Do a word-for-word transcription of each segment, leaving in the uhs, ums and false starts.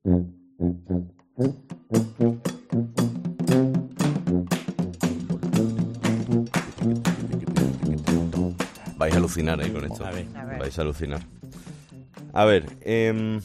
Vais a alucinar ahí con esto. A ver, a ver. Vais a alucinar. A ver, eh,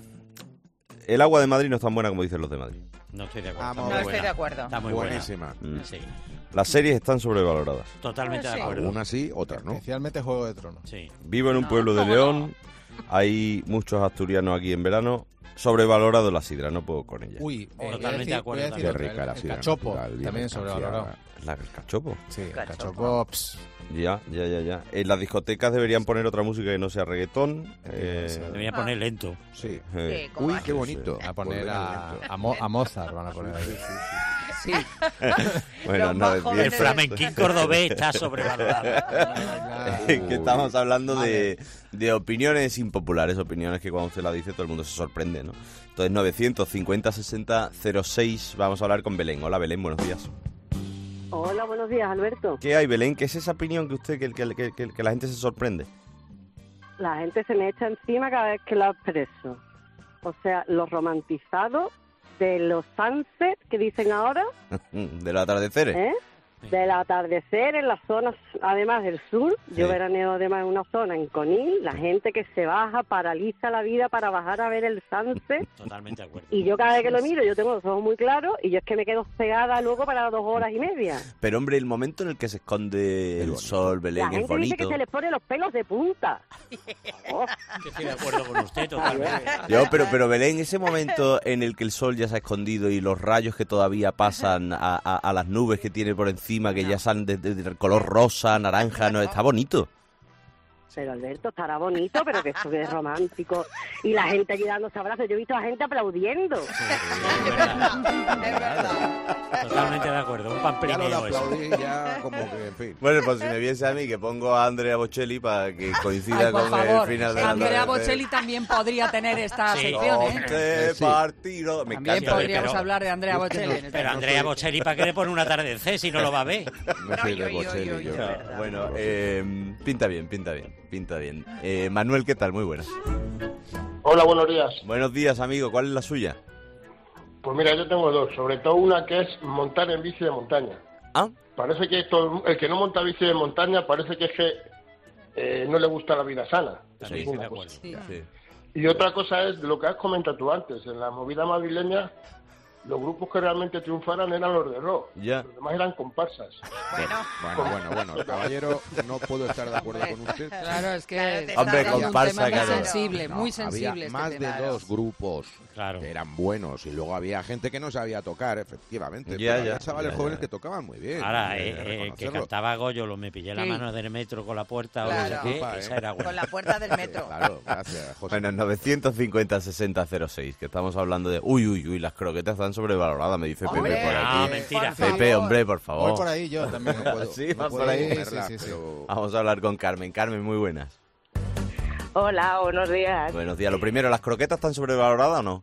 el agua de Madrid no es tan buena como dicen los de Madrid. No estoy de acuerdo. Vamos, Está No muy estoy de buena. acuerdo. Está muy buena. Buenísima. Mm. Sí, Las series están sobrevaloradas. totalmente Ah, de sí. acuerdo. Algunas sí, otras no. Especialmente Juego de Tronos. Sí. Vivo en un No, pueblo de ¿cómo León. Hay muchos asturianos aquí en verano. Sobrevalorado la sidra, no puedo con ella. Uy, Totalmente voy a decir- de acuerdo voy a decir Qué otra, rica el- la el sidra cachopo, natural, bien también desconfiada. sobrevalorado. La, el cachopo. Sí, el Cachopo. cachopo, ps, Ya, ya, ya, ya. En las discotecas deberían poner otra música que no sea reggaetón. Eh, Debería poner lento. Sí. eh, Sí, como Uy, hay. qué bonito. van a poner Volver a, al lento. a, Mo- a Mozart, van a poner ahí. Sí. Bueno, Los no, más es jóvenes El bien. flamenquín cordobés está sobrevalorado. que estamos hablando de, de opiniones impopulares, opiniones que cuando usted la dice todo el mundo se sorprende, ¿no? Entonces, novecientos cincuenta sesenta cero seis, vamos a hablar con Belén. Hola, Belén, buenos días. Hola, buenos días, Alberto. ¿Qué hay, Belén? ¿Qué es esa opinión que usted, que, que, que, que- que la gente se sorprende? La gente se me echa encima cada vez que la expreso. O sea, los romantizados de los sunsets que dicen ahora, De los atardeceres. ¿eh? Del atardecer en las zonas, además del sur. Yo Sí. veraneo además en una zona, en Conil, la gente que se baja, paraliza la vida para bajar a ver el sunset. Totalmente de acuerdo. Y yo cada vez que lo miro, yo tengo los ojos muy claros y yo es que me quedo pegada luego para dos horas y media. Pero, hombre, el momento en el que se esconde el bonito. sol, La Belén, es gente dice bonito. que se les pone los pelos de punta. Oh, Que estoy de acuerdo con usted totalmente. Yo, pero, pero Belén, ese momento en el que el sol ya se ha escondido y los rayos que todavía pasan a, a- a las nubes que tiene por encima, que ya salen de, de- del color rosa, naranja, no está bonito. pero Alberto, estará bonito, pero que esto que es romántico. Y la gente allí dándose abrazos. Yo he visto a la gente aplaudiendo. Es verdad. Es verdad. Totalmente de acuerdo. Un Ya lo pamperineo de eso. aplaudir, ya como que, en fin. Bueno, pues si me viese a mí, que pongo a Andrea Bocelli para que coincida Ay, por con favor, el final de Andrea la Bocelli también podría tener esta Sí. sección, ¿eh? Once Sí. partidos. Me También encanta. podríamos pero- hablar de Andrea Bocelli. en este Pero Andrea Bocelli, ¿para qué le pone un atardecer si no lo va a ver? No soy de Oy, oy, oy, Bocelli, oy, yo. oy. No, bueno, eh, pinta bien, pinta bien, pinta bien. Eh, Manuel, ¿qué tal? Muy buenas. Hola, buenos días. Buenos días, amigo. ¿Cuál es la suya? Pues mira, yo tengo dos, sobre todo una que es montar en bici de montaña. Ah, Parece que todo el, el que no monta bici de montaña parece que es que eh, no le gusta la vida sana. Eso Sí, es sí, una de cosa. acuerdo. sí. Y otra cosa es lo que has comentado tú antes, en la movida madrileña los grupos que realmente triunfaran eran los de rock, Ya. los demás eran comparsas. Bueno, Bueno, bueno, bueno, caballero, no puedo estar de acuerdo con usted. Claro, es que Claro, te está Hombre, tratando comparsa, un tema claro. muy sensible, No, muy sensible. había este más tema. de dos grupos Claro. que eran buenos y luego había gente que no sabía tocar, efectivamente. Ya, pero había ya, chavales ya, jóvenes ya. que tocaban muy bien. Ahora, hay eh, que eh, que reconocerlo. cantaba Goyo, lo me pillé la Sí. mano del metro con la puerta o no Claro. sé qué, Opa, eh. esa era buena. con la puerta del metro. Claro, gracias, José. Bueno, novecientos cincuenta sesenta cero seis, que estamos hablando de... Uy, uy, uy, las croquetas están sobrevaloradas, me dice Hombre, Pepe por Ah, aquí. mentira. por Pepe, favor. hombre, por favor. Voy por ahí yo también. No puedo, Sí, no vas puedo por ahí. comerla, Sí, sí, sí. pero- Vamos a hablar con Carmen. Carmen, muy buenas. Hola, buenos días. Buenos días. Lo primero, ¿las croquetas están sobrevaloradas o no?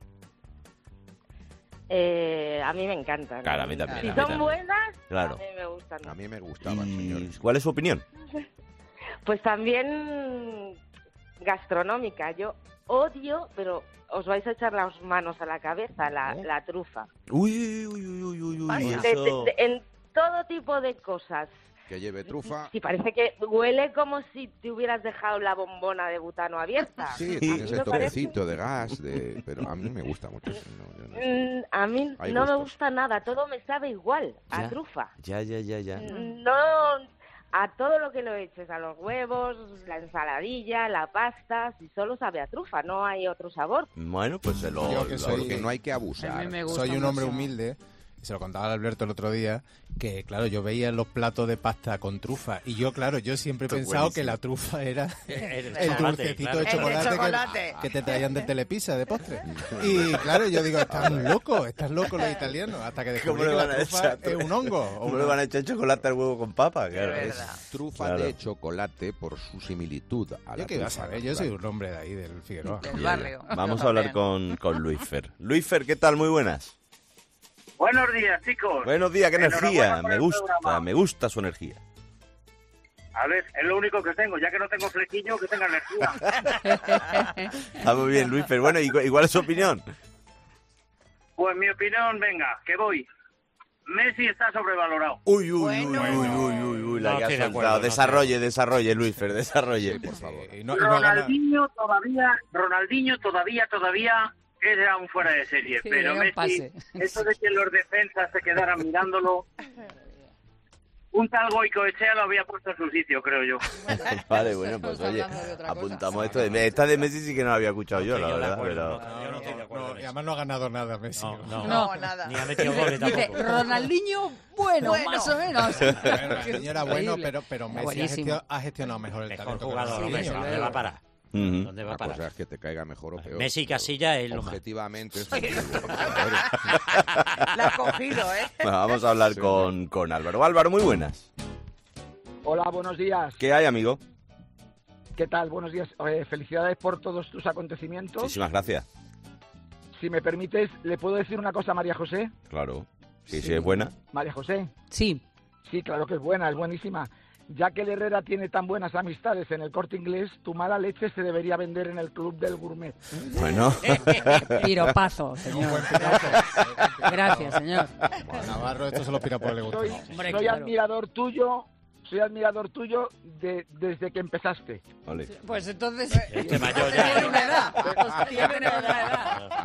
Eh, a mí me encantan. Claro, a mí también. Si a mí son también. buenas, Claro. a mí me gustan. A mí me gustaban, ¿Y señores. cuál es su opinión? Pues también gastronómica. Yo odio, pero os vais a echar las manos a la cabeza, la, ¿Eh? la trufa. Uy, uy, uy, uy, uy, uy. Vaya. De- Eso... de- de- en todo tipo de cosas. Que lleve trufa. Sí, parece que huele como si te hubieras dejado la bombona de butano abierta. Sí, A tiene mí ese me parece- toquecito de gas, de... pero a mí me gusta mucho. sí, no, yo no sé. Mm, A mí Hay no me gustos. gusta nada, todo me sabe igual a Ya. trufa. Ya, ya, ya, ya. No, a todo lo que lo eches, a los huevos, la ensaladilla, la pasta, si solo sabe a trufa, no hay otro sabor. Bueno, pues se lo... Yo que lo- soy- Porque no hay que A abusar. mí me gusta Soy un hombre mucho. humilde. Y se lo contaba a Alberto el otro día, que claro, yo veía los platos de pasta con trufa. Y yo, claro, yo siempre he Esto es pensado que buenísimo. la trufa era El el chocolate, dulcecito claro. de El de chocolate, chocolate. Que, que te traían de Telepizza, de postre. Y claro, yo digo, estás loco, estás loco los italianos. Hasta que ¿Cómo descubrí le que van la a trufa echar? es un hongo. o ¿Cómo le una- van a echar chocolate al huevo con papa? Claro. Es es- verdad. Trufa Claro. de chocolate por su similitud a la Yo qué iba a trufa, saber, yo soy claro. un hombre de ahí, del Figueroa. Del barrio. Vamos a hablar con, con Luisfer. Luisfer, ¿qué tal? Muy buenas. Buenos días, chicos. Buenos días, qué energía. Enhorabuena por Me el gusta, programa. me gusta su energía. A ver, es lo único que tengo, ya que no tengo flequillo, que tenga energía. Está muy bien, Luisfer. Bueno, ¿y, cu- y cuál es su opinión? Pues mi opinión, venga, que voy. Messi está sobrevalorado. Uy, uy, Bueno. uy, uy, uy, uy, uy, la No que ha estoy de soltado. acuerdo, no desarrolle, desarrolle, Luisfer, desarrolle. Por favor. Y no, y no gana- Ronaldinho todavía, Ronaldinho todavía, todavía era un fuera de serie. Sí, pero era un Messi, pase. eso de que los defensas se quedaran mirándolo, un tal Goicoechea lo había puesto en su sitio, creo yo. Vale, bueno, pues Estamos oye, hablando de otra cosa. apuntamos esto. De, esta de Messi sí que no la había escuchado yo, la estoy yo de verdad. acuerdo, Pero... no, yo no estoy de acuerdo no, en y eso. además no ha ganado nada Messi. No, no, No, nada. Ni ha metido goles Dice, tampoco. Ronaldinho, bueno, Bueno. más o menos. Bueno, el niño era bueno, Increíble. pero, pero Messi ha, Buenísimo. gestio- ha gestionado mejor el Mejor talento. que jugador, Sí, hombre, Ronaldinho. desde ¿dónde va a luego. parar? Ujú. ¿Dónde va a Una cosa parar? es que te caiga mejor o peor. Messi y Casillas es lo más. Objetivamente es La has cogido, ¿eh? Bueno, vamos a hablar con, con Álvaro. Álvaro, muy buenas. Hola, buenos días. ¿Qué hay, amigo? ¿Qué tal? Buenos días. Eh, felicidades por todos tus acontecimientos. Muchísimas gracias. Si me permites, ¿le puedo decir una cosa a María José? Claro. Sí, sí, es buena. María José, Sí. sí, claro que es buena, es buenísima. Ya que el Herrera tiene tan buenas amistades en el Corte Inglés, tu mala leche se debería vender en el Club del Gourmet. Bueno. Piropazo, Un señor. buen piropo. Gracias, señor. A Navarro esto se lo pira le gusta. Soy, Hombre, soy claro. admirador tuyo, soy admirador tuyo de, desde que empezaste. Ole. Pues entonces... Este mayor Tiene ya. una edad. Hostia, tiene una edad.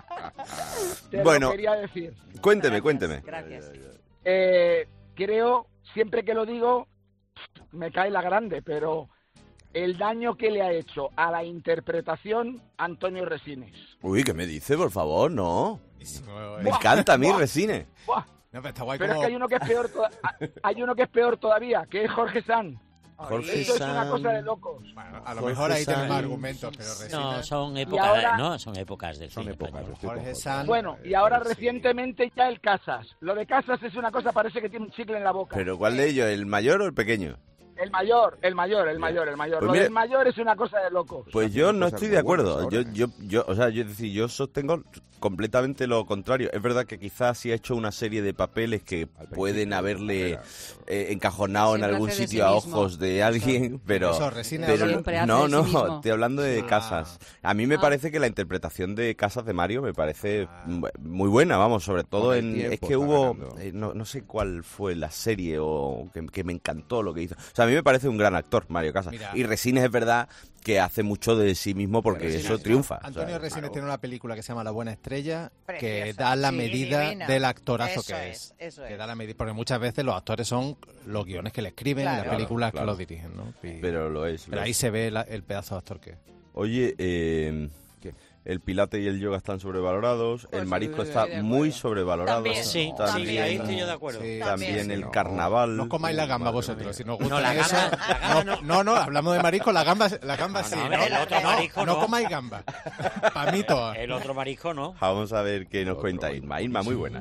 Te Bueno. lo quería decir. Cuénteme, cuénteme. Gracias. Eh, creo, siempre que lo digo, me cae la grande, pero el daño que le ha hecho a la interpretación Antonio Resines. Uy, ¿qué me dice, por favor? No. Me Buah, encanta a mí, buah. Resines. ¡Buah! No, pero está guay Pero es como... que hay uno que es peor, to- hay uno que es peor todavía, que es Jorge San. Jorge Eso es una San. cosa de locos. Bueno, a lo Jorge mejor ahí San. tenemos argumentos, pero No, Resines... son épocas, ahora- no, son épocas del Son cine épocas. español. estoy con Jorge José. San. Bueno, y ahora Sí. recientemente ya el Casas. Lo de Casas es una cosa, parece que tiene un chicle en la boca. ¿Pero cuál de ellos? ¿El mayor o el pequeño? El mayor, el mayor, el mayor, el mayor. Pues Lo mira- del mayor es una cosa de locos. Pues Está yo haciendo no cosas estoy muy de acuerdo. buenas Yo, ahora, ¿eh? yo, yo, o sea, yo es decir, yo sostengo completamente lo contrario. Es verdad que quizás sí ha hecho una serie de papeles que Al pueden principio, haberle era- eh, encajonado en Siempre algún hace de sitio sí a mismo. ojos de alguien, pero, Eso, Resines pero siempre hace no, de sí no, mismo. estoy hablando de Ah. Casas. A mí me Ah. parece que la interpretación de Casas de Mario me parece Ah. mu- muy buena, vamos, sobre todo Con el en tiempo es que está hubo ganando. eh, no, no sé cuál fue la serie o que, que me encantó lo que hizo. O sea, a mí me parece un gran actor Mario Casas. Mira. Y Resines es verdad que hace mucho de sí mismo porque Resines, eso ¿no? triunfa. o sea, Antonio Resines claro. tiene una película que se llama La Buena Estrella, que Preciosa. da la Sí, medida divina. del actorazo Eso que es, es. eso Que es. da la medida, porque muchas veces los actores son los guiones que le escriben y Claro. las películas Claro, que claro. los dirigen, ¿no? Y- pero lo es. lo pero ahí es. se ve la- el pedazo de actor que es. Oye, eh, ¿Qué? el pilate y el yoga están sobrevalorados, Pues el marisco sí, está de muy acuerdo. sobrevalorado. También. Sí, también, sí, ahí estoy yo de acuerdo. Sí, también También. el No. carnaval. No comáis la gamba Madre vosotros, mía. si nos gusta No, la eso. gamba- la gamba no, no, no, hablamos de marisco, la gamba, la gamba sí. no, ¿no? el otro marisco no no. comáis gamba. Para mí todo. El otro marisco no. Vamos a ver qué nos Otro cuenta rollo. Irma. Irma, muy buenas.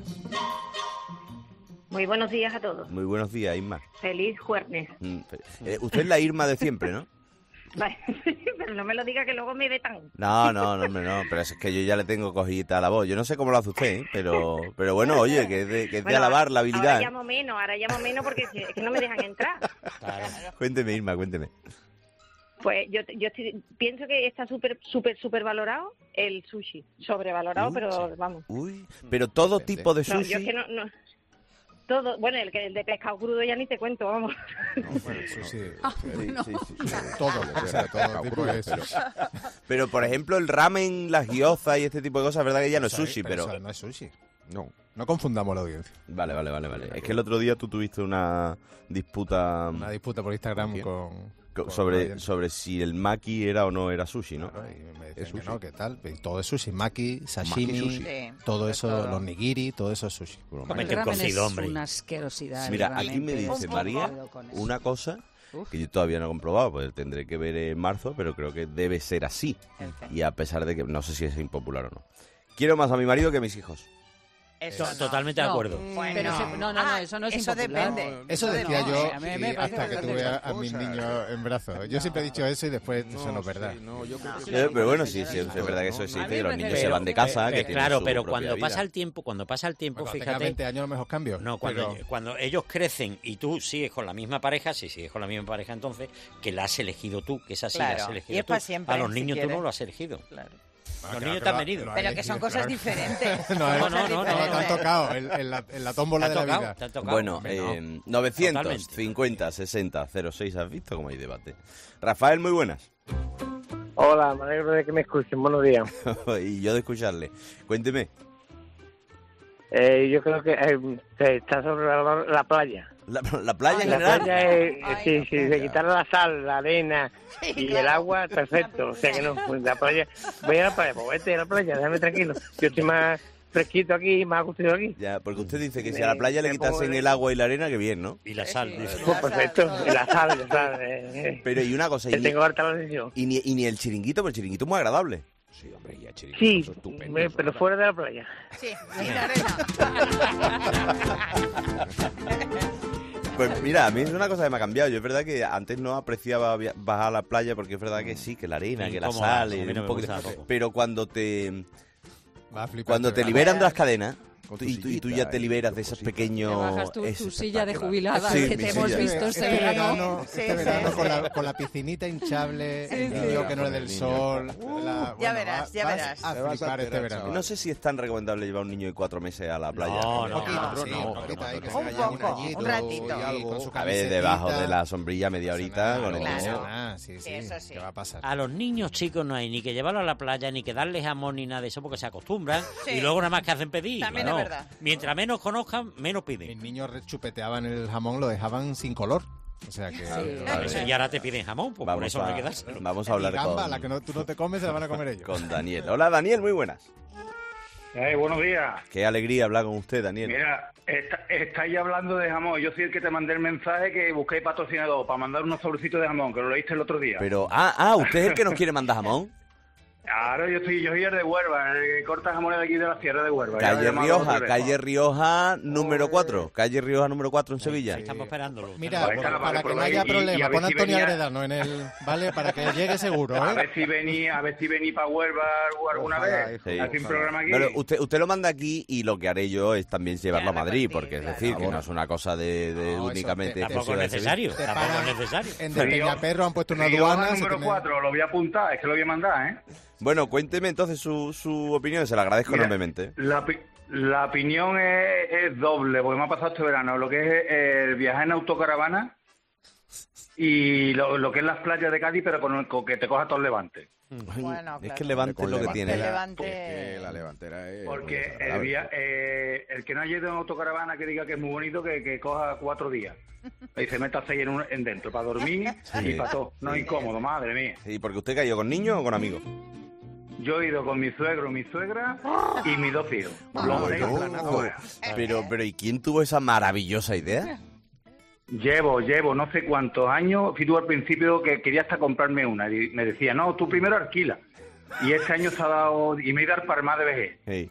Muy buenos días a todos. Muy buenos días, Irma. Feliz jueves. Mm, fe- eh, usted es la Irma de siempre, ¿no? Vale, pero no me lo diga que luego me ve tan... No, no, no, hombre, no, pero es que yo ya le tengo cogidita a la voz. Yo no sé cómo lo hace usted, ¿eh? pero, pero bueno, oye, que es de, que es de Bueno, alabar la habilidad. Ahora llamo menos, ahora llamo menos porque es que no me dejan entrar. Claro. Cuénteme, Irma, cuénteme. Pues yo, yo estoy- pienso que está súper, súper, súper valorado el sushi. Sobrevalorado, Uh, pero sí. vamos. Uy, pero todo Depende. tipo de No, sushi. yo es que no... no todo, bueno, el, que- el de pescado crudo ya ni te cuento, vamos. No, bueno, eso sí. Sí, sí, sí, sí. Todo, o sea, todo tipo de Pero- sushi. Pero, por ejemplo, el ramen, las gyozas y este tipo de cosas, es verdad que ya no es Eso, sushi, pero pero... eso no es sushi. No. No confundamos la audiencia. Vale, vale, vale, vale. Es que el otro día tú tuviste una disputa Una disputa por Instagram ¿Con quién? con, co- con sobre, oyentes. sobre si el maki era o no era sushi, ¿no? Claro, y me decían Es que sushi. no, ¿qué tal? Y todo es sushi, maki, sashimi, sushi. Sí, todo de eso, todo. los nigiri, todo eso es sushi. Comete El el ramen cocido, es hombre. una asquerosidad. Mira, realmente. aquí me dice Un María poco. Con eso. una cosa Uf. que yo todavía no he comprobado, pues tendré que ver en marzo, pero creo que debe ser así. El qué. Y a pesar de que no sé si es impopular o no. Quiero más a mi marido que a mis hijos. Eso To- no. Totalmente de No. acuerdo. Bueno. Pero se- no, no, no, Ah, eso no es eso impopular. depende. Eso decía no, yo a mí me y parece hasta que que tuve a, a cosas. mis niños en brazos. Yo siempre he dicho eso y después eso no es verdad. sí, no, yo creo que Eh, sí. pero bueno, sí, sí, es No, verdad que no, eso no. existe, A mí que los me niños parece- se van de casa, Eh, que eh, tienen claro, su pero propia cuando vida. pasa el tiempo, cuando pasa el tiempo, Cuando tenga fíjate, veinte años a lo mejor cambio. no, cuando, pero- cuando ellos crecen y tú sigues con la misma pareja, si sigues con la misma pareja, entonces que la has elegido tú, que esa sí la Claro, has y elegido es tú. pa' siempre, A los si niños tú quieres. no lo has elegido. Claro. Los niños te han venido. Pero que son cosas diferentes. No, No, no, no, no, no, te no. han tocado en, en la, en la tómbola Te de han la tocado, vida. te han tocado. Bueno, Hombre, no. eh, novecientos cincuenta sesenta cero seis, ¿has visto cómo hay debate? Rafael, muy buenas. Hola, me alegro de que me escuchen. Buenos días. Y yo de escucharle. Cuénteme. Eh, yo creo que eh, se está sobre la, la playa. ¿La, la playa en La general? playa es, sí, sí, de quitar la sal, la arena y el agua, perfecto. O sea que no, pues la playa, voy a la playa, pues vete a la playa, déjame tranquilo. Yo estoy más fresquito aquí, más acostado aquí. Ya, porque usted dice que si Me- a la playa le me pongo quitasen de- el agua y la arena, que bien, ¿no? Y la sal. dice. Pues perfecto, y la sal, la sal. Eh, eh. Pero y una cosa, y Que ni, tengo harta la decisión. y ni, y ni el chiringuito, pero el chiringuito es muy agradable. Sí, hombre, ya chiringuito, Sí, eso es estupendo, me- eso pero es fuera de la playa. Sí, y la arena. Pues mira, a mí es una cosa que me ha cambiado. Yo es verdad que antes no apreciaba via- bajar a la playa porque es verdad que sí, que la arena, que la Incómoda, sal, a mí y no un me poquito- gusta tampoco. pero cuando te Va a flipar, cuando de te verdad. liberan de las cadenas Con tu y, tú, y tú sillita ya te y liberas tu de esos cosita. pequeños... Te bajas tu, es tu silla de espectacular. jubilada Sí, que mi te hemos silla. visto este Este verano. verano, Sí, este sí, verano sí. con, la, con la piscinita hinchable, el sí. niño que no le dé el sol. la- Ya bueno, verás, va- ya vas verás. A Te vas a flipar este enterar, verano. chaval. No sé si es tan recomendable llevar a un niño de cuatro meses a la playa. No, no, Un poquito, no, sí, no, un poquito no, ahí que no, se Un vaya poco, añito un ratito. y algo, con su A ver, debajo de la sombrilla media horita con el Claro. niño. Ah, sí, sí, Eso sí. ¿qué va a pasar? A los niños chicos no hay ni que llevarlos a la playa, ni que darles jamón, ni nada de eso, porque se acostumbran Sí. y luego nada más que hacen pedir. También No. es verdad. Mientras menos conozcan, menos Mis piden. niños chupeteaban el jamón, lo dejaban sin color. O sea que... Vale. Eso, y ahora te piden jamón, pues por Vamos eso no hay que a, dárselo. vamos a hablar Y gamba, con, la que no, tú no te comes, se la van a comer ellos. con Daniel. Hola, Daniel, muy buenas. Eh, buenos días. Qué alegría hablar con usted, Daniel. Mira, está- estáis hablando de jamón. Yo soy el que te mandé el mensaje que busqué patrocinador para mandar unos sobrecitos de jamón, que lo leíste el otro día. Pero, ah, ah, ¿usted es el que nos quiere mandar jamón? Ahora yo soy yo soy el de Huelva, el que corta jamones de aquí de la Sierra de Huelva. Ya me Calle llamaron Rioja, otra vez. calle Rioja número cuatro. Calle Rioja número cuatro en Sevilla. Estamos esperándolo. Mira, Vale, claro, para vale, que por no ahí, haya y- y problema, a ver pon si Antonio venía- Agredano en el... ¿Vale? Para que llegue seguro, A ¿eh? ver si vení, a ver si vení para Huelva alguna Ojalá, vez. Sí. Hace un programa aquí. Bueno, usted, usted lo manda aquí y lo que haré yo es también llevarlo a Ya, Madrid, repartir, porque es claro. decir, que no es una cosa de, de No, eso únicamente... te- Tampoco es exclusiva de Sevilla. necesario. Te Tampoco paran es necesario. En Río- de Peñaperro han puesto una Rioja aduana. se número tiene- cuatro, lo voy a apuntar, es que lo voy a mandar, ¿eh? Bueno, cuénteme entonces su, su opinión, se la agradezco Mira, enormemente. La, pi- la opinión es, es doble, porque me ha pasado este verano. Lo que es el viajar en autocaravana y lo, lo que es las playas de Cádiz, pero con, el- con que te coja todo el levante. Bueno, Es claro. que el Levante es Con lo que Levante. tiene. El la- Levante- porque la levantera es... muy Porque el, desagradable. via- eh, el que no haya ido en autocaravana que diga que es muy bonito, que, que coja cuatro días. Y se meta seis en, un- en dentro, para dormir Sí. y para todo. No es incómodo, madre mía. ¿Y porque usted cayó con niños o con amigos? Yo he ido con mi suegro, mi suegra y mis dos hijos. Ah, Los bueno. seis planados fuera. Pero, pero ¿y quién tuvo esa maravillosa idea? Llevo, llevo no sé cuántos años. Fui tú al principio que quería hasta comprarme una. Y me decía, no, tú primero alquila. Y este año se ha dado... Y me he ido al Palmar de vejez. Sí.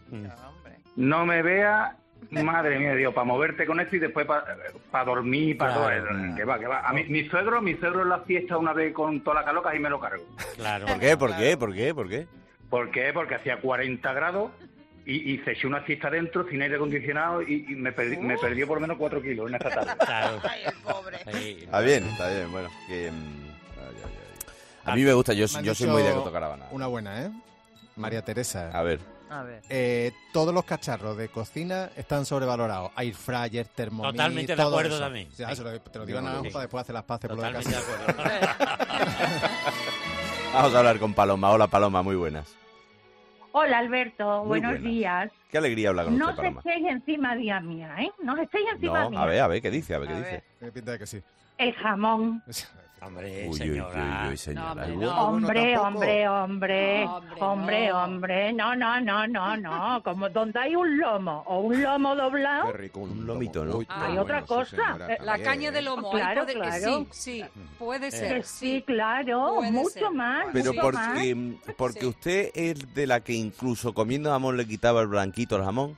No me vea... Madre mía, Dios, para moverte con esto y después para dormir, para Claro. todo. Que va, que va. A mí, mi suegro, mi suegro en la fiesta una vez con toda la caloca y me lo cargo. Claro. ¿Por qué? ¿Por qué? ¿Por qué? ¿Por qué? ¿Por qué? Porque hacía cuarenta grados y, y se echó una fiesta dentro sin aire acondicionado y, y me, perdi- me perdió por lo menos cuatro kilos en esta tarde. Claro. Ay, el pobre. Sí. Está bien, está bien, bueno. Que, mm, Ay, ay, ay. a mí me gusta, yo, Me han yo soy dicho muy de autocaravana. Una buena, ¿eh? María Teresa. A ver. A ver. Eh, todos los cacharros de cocina están sobrevalorados. Air fryer, Thermomix, Totalmente de todo acuerdo eso. también. Ya, Sí. se lo- te lo digo No, a Naranjo sí. para después hacer las paces por lo de Totalmente de casa. acuerdo. Vamos a hablar con Paloma. Hola, Paloma, muy buenas. Hola Alberto, Muy buenos buenas. días. Qué alegría hablar con No usted, os Paloma. estéis encima día mía, ¿eh? No os estéis encima No, mía. a ver, a ver, ¿qué dice? A ver, ¿qué A dice? ver. Tiene pinta de que sí. El jamón. Hombre, Uy, uy, señora. uy, uy, señora. No, hombre, Uy. no. Hombre, tampoco. hombre, hombre, No, hombre, hombre, no. hombre, no, no, no, no, no, como donde hay un lomo o un lomo doblado, Qué rico, Un lomito, ¿no? Uy, qué Hay otra sí, cosa. señora, Eh, La también, caña de ¿eh? lomo. Claro, ahí puede- claro. Sí, sí, puede que ser. sí, claro, Puede mucho ser. más, Pero mucho más. porque, porque Sí. usted es de la que incluso comiendo jamón le quitaba el blanquito al jamón.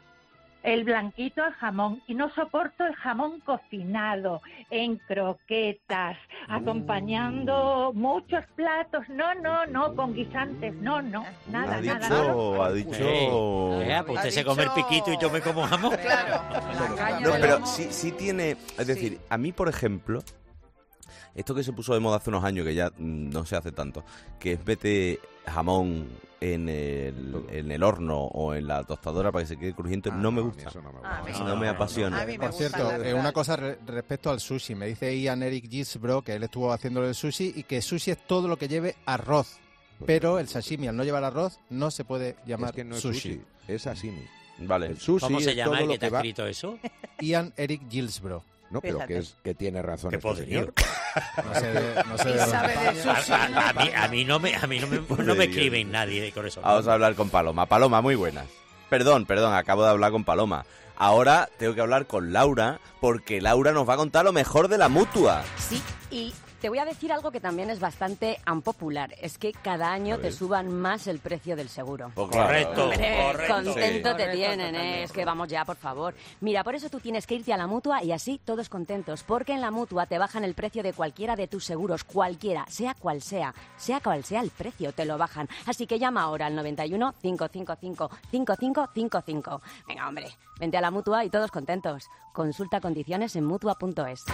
El blanquito al jamón y no soporto el jamón cocinado en croquetas, acompañando muchos platos. No, no, no, con guisantes. No, no, nada, ha nada. dicho, ha dicho... Eh, eh, pues Ha usted se come el dicho- piquito y yo me como jamón. Claro. La caña No, de pero lomo. sí, sí tiene... Es decir, a mí, por ejemplo, esto que se puso de moda hace unos años, que ya mm, no se hace tanto, que es mete jamón en el, en el horno o en la tostadora para que se quede crujiente, Ah, no me no, a mí gusta. eso no me No, gusta. no me apasiona. A mí me Por gusta, cierto, la eh, verdad. una cosa re- respecto al sushi. Me dice Ian Eric Gisbro que él estuvo haciéndole el sushi y que sushi es todo lo que lleve arroz. Pero el sashimi, al no llevar arroz, no se puede llamar Es que no es sushi. sushi, es sashimi. Vale. El sushi ¿Cómo se es llama todo el lo que te ha va... escrito eso? Ian Eric Gilsbro. No, pero Fíjate. que, es, que tiene razón Qué este poderío. señor. No sé de, no sé Y de dónde. sabe de A, sushi, a- ¿no? a mí, a mí no me, a mí no me, no me escriben nadie con eso. Vamos a hablar con Paloma. Paloma, muy buenas. Perdón, perdón, acabo de hablar con Paloma. Ahora tengo que hablar con Laura, porque Laura nos va a contar lo mejor de la Mutua. Sí, y te voy a decir algo que también es bastante unpopular. Es que cada año A te ver. suban más el precio del seguro. Pues claro. Correcto. Hombre, correcto. contento Sí. te tienen, ¿eh? Es que vamos ya, por favor. Mira, por eso tú tienes que irte a la Mutua y así todos contentos, porque en la Mutua te bajan el precio de cualquiera de tus seguros, cualquiera, sea cual sea, sea cual sea el precio, te lo bajan. Así que llama ahora al noventa y uno, cinco cinco cinco, cinco cinco cinco cinco. Venga, hombre, vente a la Mutua y todos contentos. Consulta condiciones en mutua punto es.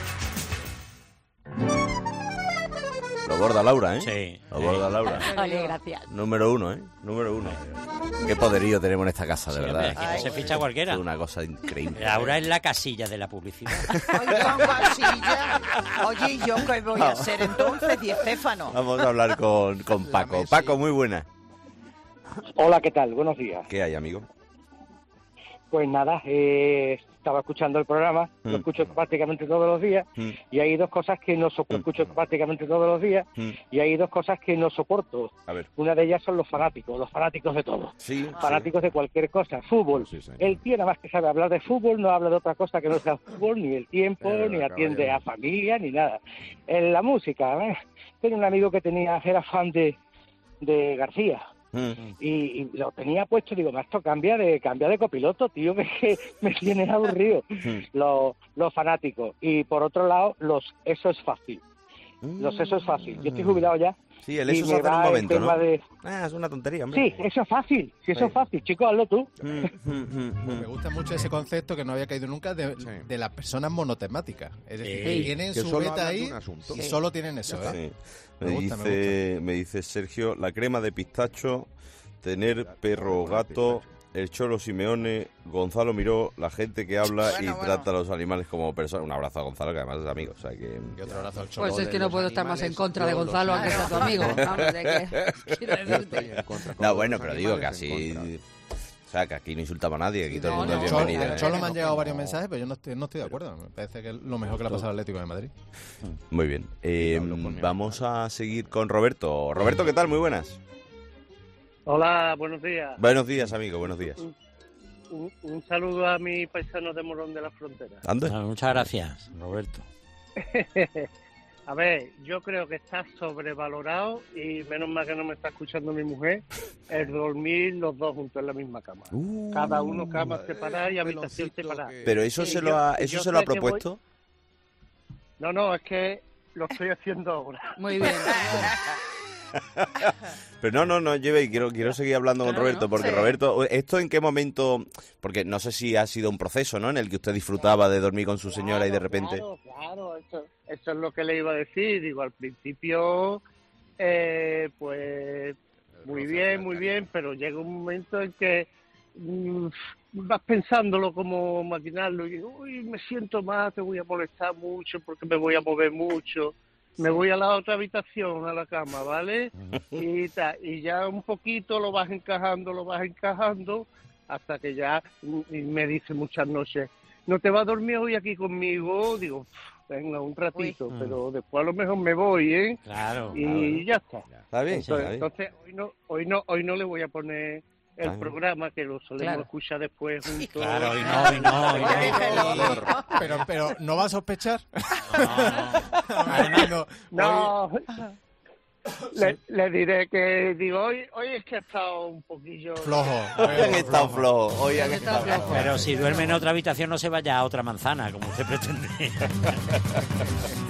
Lo borda Laura, ¿eh? Sí. Lo borda Laura. Ole, gracias. Número uno, ¿eh? Número uno. Qué poderío tenemos en esta casa, de Sí, verdad. hombre, aquí no se ficha cualquiera. Es una cosa increíble. Laura es la casilla de la publicidad. Ay, Juan Casilla. Oye, ¿y yo qué voy a hacer entonces, Di Stéfano? Vamos a hablar con, con Paco. Paco, muy buena. Hola, ¿qué tal? Buenos días. ¿Qué hay, amigo? Pues nada, eh, estaba escuchando el programa, Mm. lo escucho prácticamente todos los días, Mm. y hay dos cosas que no soporto, escucho prácticamente todos los días, Mm. y hay dos cosas que no soporto. A ver. Una de ellas son los fanáticos, los fanáticos de todo. Sí. Fanáticos de cualquier cosa, fútbol. Sí, señor. El tío nada más que sabe hablar de fútbol, no habla de otra cosa que no sea fútbol, ni el tiempo, Es verdad, ni atiende caballero. a familia, ni nada. En la música, ¿eh? Tenía un amigo que tenía era fan de, de García. Mm. Y, y lo tenía puesto, digo, maestro, cambia de cambia de copiloto, tío, que, que me tienes aburrido. Los, los fanáticos. Y por otro lado, los eso es fácil. Los eso es fácil. Yo estoy jubilado ya. Sí, el y eso se me hace en un va el momento, tema ¿no? de- Ah, es una tontería, hombre. Sí, eso es fácil. Si eso Sí. es fácil, chicos, hazlo tú. Mm, mm, mm, Pues mm. me gusta mucho ese concepto que no había caído nunca de, de las personas monotemáticas. Es decir, Sí. que tienen Que su solo beta hablan de ahí un asunto. y Sí. solo tienen eso. ¿eh? Sí. Me Me, gusta, me dice, me dice Sergio, la crema de pistacho, tener perro o gato, el Cholo Simeone, Gonzalo Miró, la gente que habla Bueno, y bueno. trata a los animales como personas. Un abrazo a Gonzalo, que además es amigo. O sea que... Y otro abrazo al Cholo. Pues es que no puedo estar más en contra de yo los Gonzalo, aunque sea tu amigo. Vamos, de que, quiero Yo estoy decirte. en contra. Con No, los bueno, pero digo que animales, en así... contra. O sea, que aquí no insultamos a nadie, aquí todo el No, mundo no. es Cholo, bienvenido. al ¿eh? Cholo me han llegado No. varios mensajes, pero yo no estoy, no estoy de acuerdo. Me parece que es lo mejor que le ha pasado al Atlético de Madrid. Muy bien. Eh, hablo con mi vamos a seguir con Roberto. Roberto, ¿qué tal? Muy buenas. Hola, buenos días. Buenos días, amigo, buenos días. Un, un saludo a mis paisanos de Morón de la Frontera. Anda. Ah, muchas gracias, Roberto. A ver, yo creo que está sobrevalorado y menos mal que no me está escuchando mi mujer, el dormir los dos juntos en la misma cama. Uh, Cada uno cama separada y habitación peloncito separada. que- Pero eso Sí, se yo- lo ha, eso yo se lo ha sé que voy- propuesto. No, no, es que lo estoy haciendo ahora. Muy bien. Pero no, no, no, lleve, y quiero, quiero seguir hablando con Claro, Roberto, ¿no? porque Sí. Roberto, ¿esto en qué momento? Porque no sé si ha sido un proceso, ¿no? En el que usted disfrutaba de dormir con su señora y de repente... Claro, claro, eso, eso es lo que le iba a decir. Digo, al principio, eh, pues muy bien, muy bien, pero llega un momento en que mm, vas pensándolo como maquinarlo y digo, uy, me siento mal, te voy a molestar mucho porque me voy a mover mucho. Me voy a la otra habitación, a la cama, ¿vale? Y, ta, y ya un poquito lo vas encajando, lo vas encajando, hasta que ya y me dice muchas noches, ¿no te vas a dormir hoy aquí conmigo? Digo, venga, un ratito, Uy. pero después a lo mejor me voy, ¿eh? Claro. Y ya está. Está bien, Entonces, está bien. entonces hoy, no, hoy, no, hoy no le voy a poner el Claro. programa, que lo solemos Claro. escuchar después juntos. Claro, hoy no, hoy no, hoy no. Pero, pero, ¿no va a sospechar? Además, No, No, le, le diré que digo, hoy, hoy es que ha estado un poquillo... flojo. Hoy han estado flojos, hoy han Hoy estado está flojo. flojos. Pero si duerme en otra habitación no se vaya a otra manzana, como usted pretende.